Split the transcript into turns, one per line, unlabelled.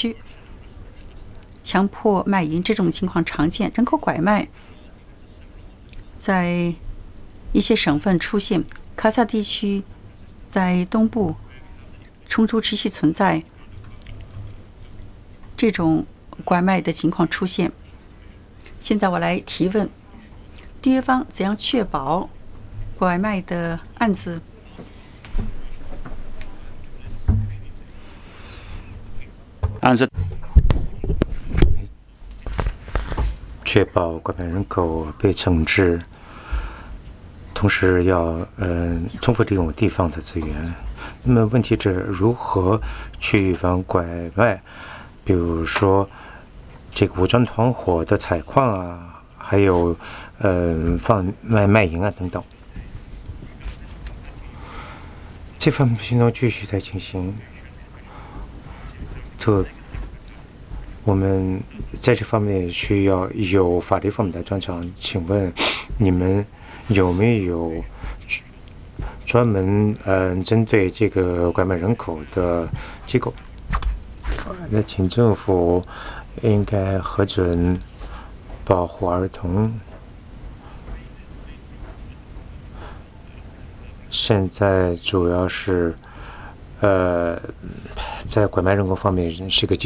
区，强迫卖淫这种情况常见。人口拐卖在一些省份出现，卡萨地区在东部冲突持续存在，这种拐卖的情况出现。现在我来提问：缔约方怎样确保拐卖的案子
确保拐卖人口被惩治，同时要充分利用地方的资源。那么问题是如何去预防拐卖？比如说这个武装团伙的采矿啊，还有卖淫啊等等。这方面行动继续在进行。我们在这方面需要有法律方面的专长。请问你们有没有专门针对这个拐卖人口的机构？那请政府应该核准保护儿童。现在主要是在拐卖人口方面是个